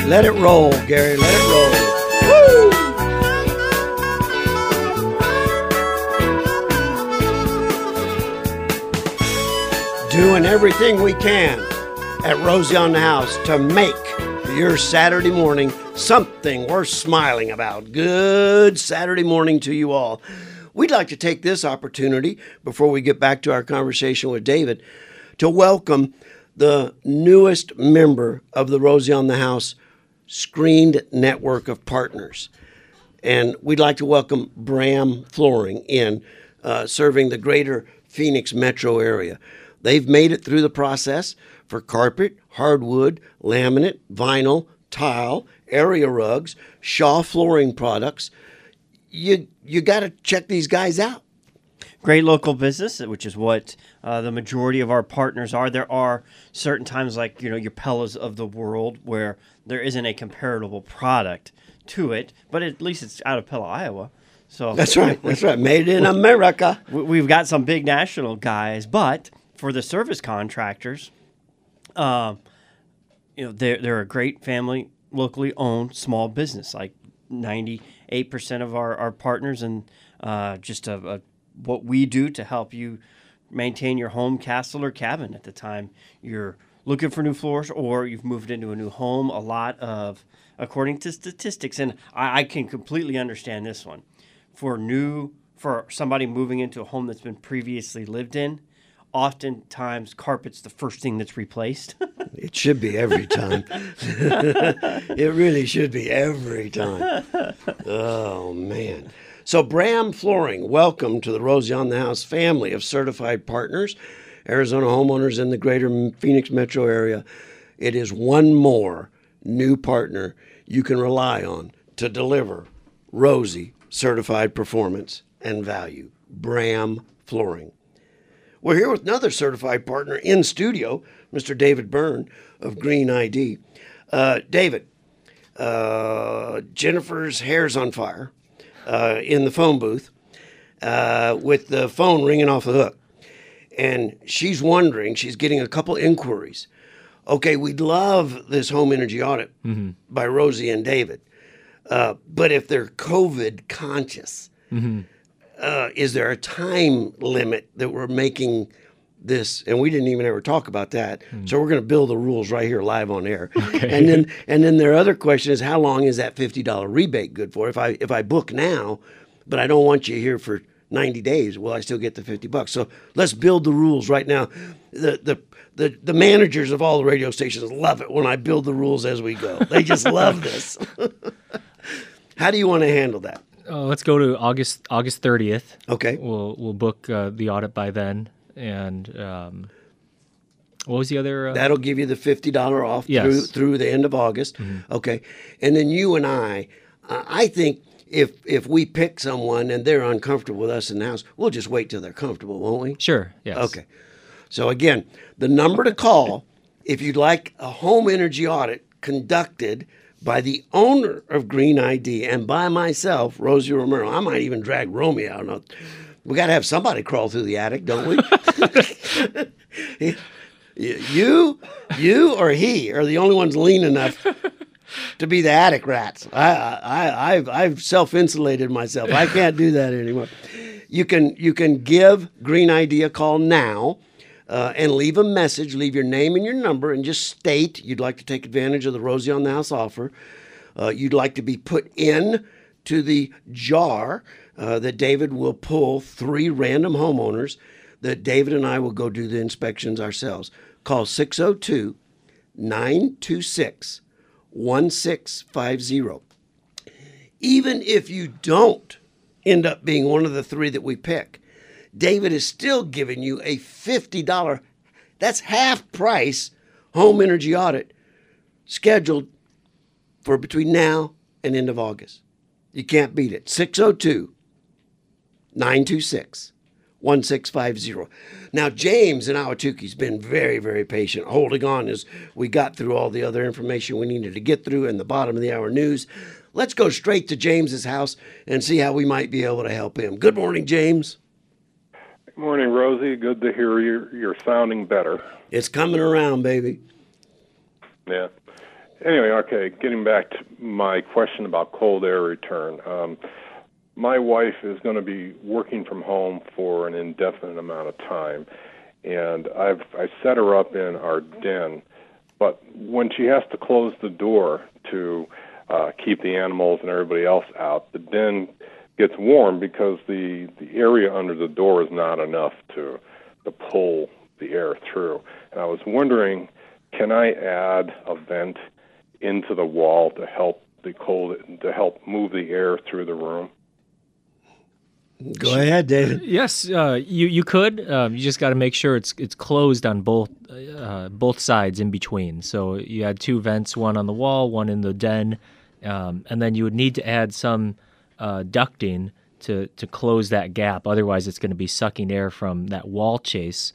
Let it roll, Gary. Let it roll. Woo! Doing everything we can at Rosie on the House to make your Saturday morning something worth smiling about. Good Saturday morning to you all. We'd like to take this opportunity, before we get back to our conversation with David, to welcome the newest member of the Rosie on the House screened network of partners. And we'd like to welcome Bram Flooring in, serving the greater Phoenix metro area. They've made it through the process for carpet, hardwood, laminate, vinyl, tile, area rugs, Shaw flooring products. You got to check these guys out. Great local business, which is what the majority of our partners are. There are certain times like, your Pellas of the world where there isn't a comparable product to it, but at least it's out of Pella, Iowa. So That's right. Made in America. We've got some big national guys, but for the service contractors, they're a great family, locally owned small business. Like 98% of our partners, and just what we do to help you maintain your home, castle, or cabin at the time you're looking for new floors or you've moved into a new home. A lot of, according to statistics, and I can completely understand this one, for somebody moving into a home that's been previously lived in, oftentimes carpet's the first thing that's replaced. It should be every time. It really should be every time. Oh, man. So Bram Flooring, welcome to the Rosie on the House family of certified partners, Arizona homeowners in the greater Phoenix metro area. It is one more new partner you can rely on to deliver Rosie certified performance and value. Bram Flooring. We're here with another certified partner in studio, Mr. David Byrne of Green ID. David, Jennifer's hair's on fire in the phone booth with the phone ringing off the hook. And she's wondering, she's getting a couple inquiries. Okay, we'd love this home energy audit by Rosie and David. But if they're COVID conscious, is there a time limit that we're making this? And we didn't even ever talk about that. So we're going to build the rules right here live on air. Okay. And then their other question is, how long is that $50 rebate good for? If I book now, but I don't want you here for 90 days, will I still get the $50? So let's build the rules right now. The managers of all the radio stations love it when I build the rules as we go. They just love this. How do you want to handle that? Let's go to August 30th. Okay. We'll book the audit by then. And what was the other? That'll give you the $50 off through the end of August. Okay. And then you and I think if we pick someone and they're uncomfortable with us in the house, we'll just wait till they're comfortable, won't we? Sure. Yes. Okay. So again, the number to call if you'd like a home energy audit conducted by the owner of Green ID and by myself, Rosie Romero. I might even drag Romy out. We got to have somebody crawl through the attic, don't we? You or he are the only ones lean enough to be the attic rats. I've self-insulated myself. I can't do that anymore. You can give Green ID a call now. And leave a message, leave your name and your number, and just state you'd like to take advantage of the Rosie on the House offer. You'd like to be put in to the jar that David will pull 3 random homeowners that David and I will go do the inspections ourselves. Call 602-926-1650. Even if you don't end up being one of the 3 that we pick, David is still giving you a $50, that's half price, home energy audit scheduled for between now and end of August. You can't beat it. 602-926-1650. Now, James in Ahwatukee has been very, very patient, holding on as we got through all the other information we needed to get through in the bottom of the hour news. Let's go straight to James's house and see how we might be able to help him. Good morning, James. Good morning, Rosie. Good to hear you're sounding better. It's coming around, baby. Yeah. Anyway, okay, getting back to my question about cold air return. My wife is going to be working from home for an indefinite amount of time, and I set her up in our den. But when she has to close the door to keep the animals and everybody else out, the den gets warm because the area under the door is not enough to pull the air through. And I was wondering, can I add a vent into the wall to help move the air through the room? Go ahead, David. Yes, you could. You just got to make sure it's closed on both sides in between. So you had two vents, one on the wall, one in the den, and then you would need to add some ducting to close that gap. Otherwise, it's going to be sucking air from that wall chase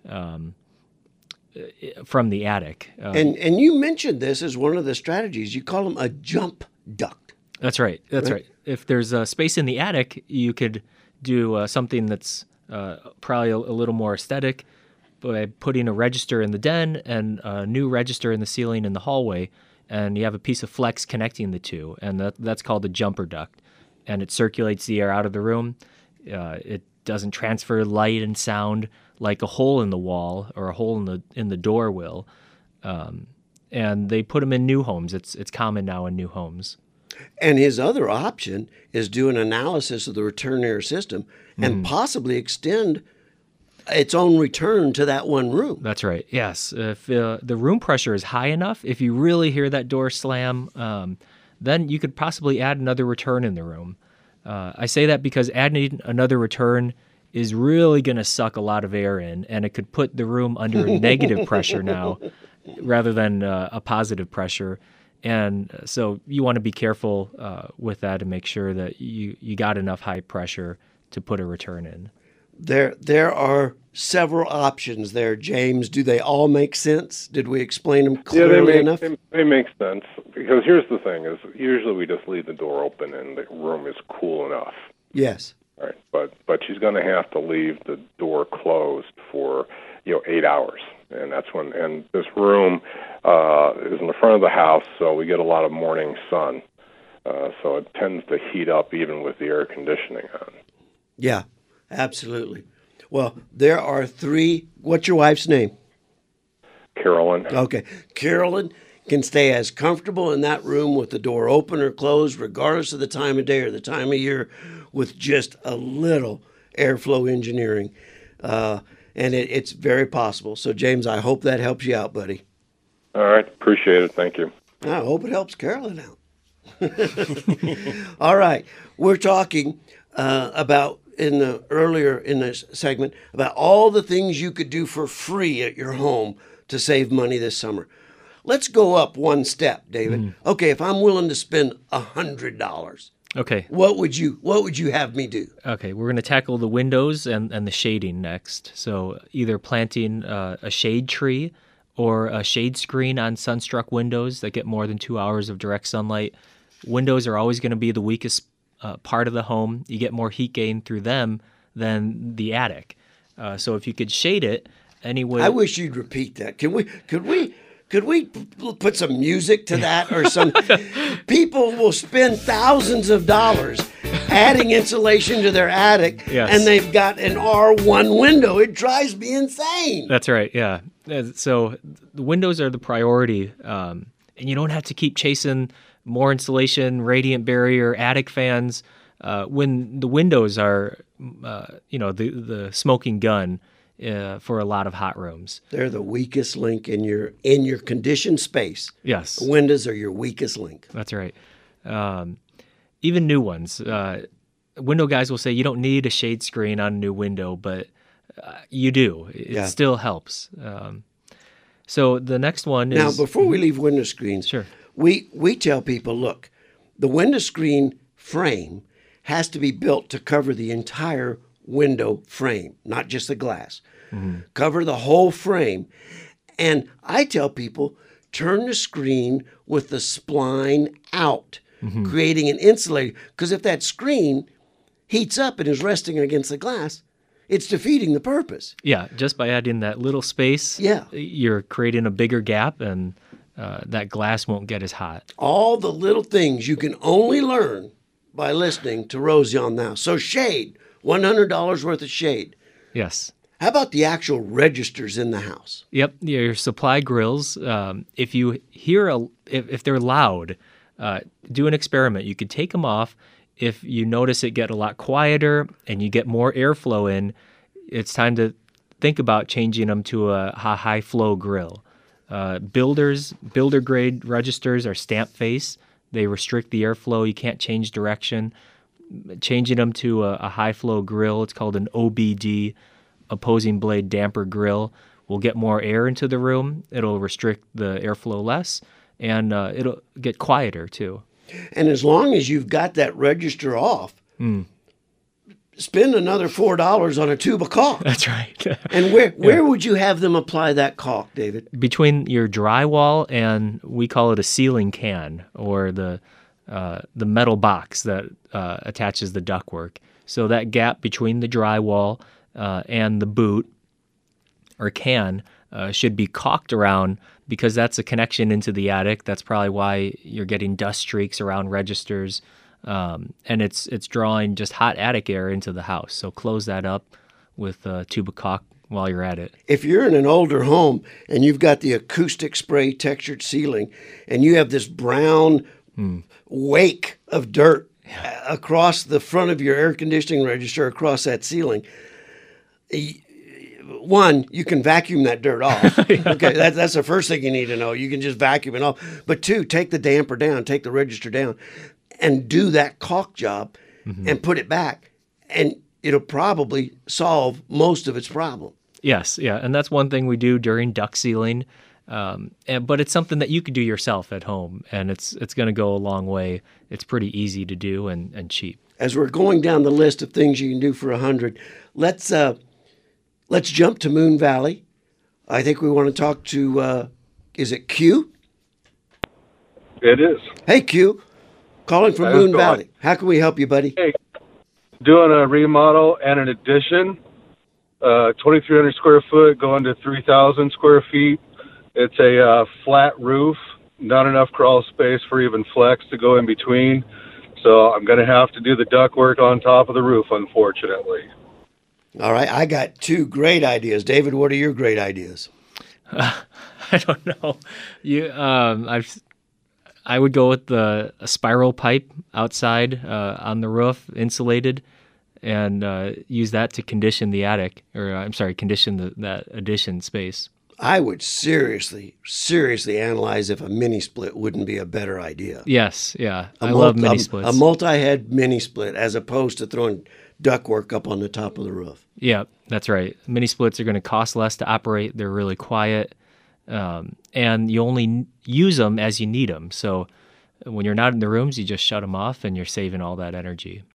from the attic. And you mentioned this as one of the strategies. You call them a jump duct. That's right. That's right. If there's a space in the attic, you could do something that's probably a little more aesthetic by putting a register in the den and a new register in the ceiling in the hallway, and you have a piece of flex connecting the two, and that's called a jumper duct, and it circulates the air out of the room. It doesn't transfer light and sound like a hole in the wall or a hole in the door will, and they put them in new homes. It's common now in new homes. And his other option is do an analysis of the return air system and possibly extend its own return to that one room. That's right. Yes. If the room pressure is high enough, if you really hear that door slam, then you could possibly add another return in the room. I say that because adding another return is really going to suck a lot of air in, and it could put the room under a negative pressure now rather than a positive pressure. And so you want to be careful with that and make sure that you got enough high pressure to put a return in. There are several options there, James. Do they all make sense? Did we explain them clearly enough? They make sense, because here's the thing: is usually we just leave the door open and the room is cool enough. Yes. Right, but she's going to have to leave the door closed for 8 hours, and that's when. And this room is in the front of the house, so we get a lot of morning sun, so it tends to heat up even with the air conditioning on. Yeah, absolutely. Well, there are three. What's your wife's name? Carolyn. Okay, Carolyn can stay as comfortable in that room with the door open or closed, regardless of the time of day or the time of year, with just a little airflow engineering. And it's very possible. So, James, I hope that helps you out, buddy. All right. Appreciate it. Thank you. I hope it helps Carolyn out. All right. We're talking about earlier in this segment about all the things you could do for free at your home to save money this summer. Let's go up one step, David. Okay, if I'm willing to spend $100, Okay. what would you have me do? Okay, we're going to tackle the windows and the shading next. So either planting a shade tree or a shade screen on sunstruck windows that get more than 2 hours of direct sunlight. Windows are always going to be the weakest part of the home. You get more heat gain through them than the attic. So if you could shade it anyway. I wish you'd repeat that. Could we put some music to that or some? People will spend thousands of dollars adding insulation to their attic, Yes. and they've got an R1 window. It drives me insane. That's right, yeah. So the windows are the priority, and you don't have to keep chasing more insulation, radiant barrier, attic fans, when the windows are, the smoking gun for a lot of hot rooms. They're the weakest link in your conditioned space. Yes. The windows are your weakest link. That's right. Even new ones. Window guys will say you don't need a shade screen on a new window, but you do. It still helps. So the next one is... Now, before we leave window screens, Sure. we tell people, look, the window screen frame has to be built to cover the entire window frame, not just the glass. Cover the whole frame. And I tell people, turn the screen with the spline out, creating an insulator. Because if that screen heats up and is resting against the glass, it's defeating the purpose. Yeah, just by adding that little space, Yeah. you're creating a bigger gap, and that glass won't get as hot. All the little things you can only learn by listening to Rosie on Now. So shade, $100 worth of shade. Yes. How about the actual registers in the house? Yep, your supply grills. If you hear if they're loud, do an experiment. You could take them off. If you notice it get a lot quieter and you get more airflow in, it's time to think about changing them to a high flow grill. Builder grade registers are stamp face. They restrict the airflow. You can't change direction. Changing them to a high flow grill, it's called an OBD, opposing blade damper grill, will get more air into the room. It'll restrict the airflow less, and it'll get quieter too. And as long as you've got that register off, spend another $4 on a tube of caulk. That's right. And where would you have them apply that caulk, David? Between your drywall and we call it a ceiling can, or the metal box that attaches the ductwork. So that gap between the drywall and the boot or can should be caulked around, because that's a connection into the attic. That's probably why you're getting dust streaks around registers, and it's drawing just hot attic air into the house. So close that up with a tube of caulk while you're at it. If you're in an older home and you've got the acoustic spray textured ceiling and you have this brown wake of dirt across the front of your air conditioning register, across that ceiling, one, you can vacuum that dirt off. Okay, that's the first thing you need to know. You can just vacuum it off. But two, take the damper down, take the register down, and do that caulk job and put it back. And it'll probably solve most of its problem. Yes, yeah, and that's one thing we do during duct sealing. But it's something that you could do yourself at home, and it's going to go a long way. It's pretty easy to do and cheap. As we're going down the list of things you can do for $100, let's jump to Moon Valley. I think we want to talk to, is it Q? It is. Hey, Q. Calling from How's Moon it going? Valley. How can we help you, buddy? Hey, doing a remodel and an addition, 2,300 square foot going to 3,000 square feet. It's a flat roof, not enough crawl space for even flex to go in between. So I'm going to have to do the ductwork on top of the roof, unfortunately. All right. I got two great ideas. David, what are your great ideas? I don't know. I would go with a spiral pipe outside on the roof, insulated, and use that to condition the attic, condition that addition space. I would seriously analyze if a mini split wouldn't be a better idea. Yes, yeah. I love mini splits. A multi-head mini split as opposed to throwing ductwork up on the top of the roof. Yeah, that's right. Mini splits are going to cost less to operate. They're really quiet, and you only use them as you need them. So when you're not in the rooms, you just shut them off, and you're saving all that energy.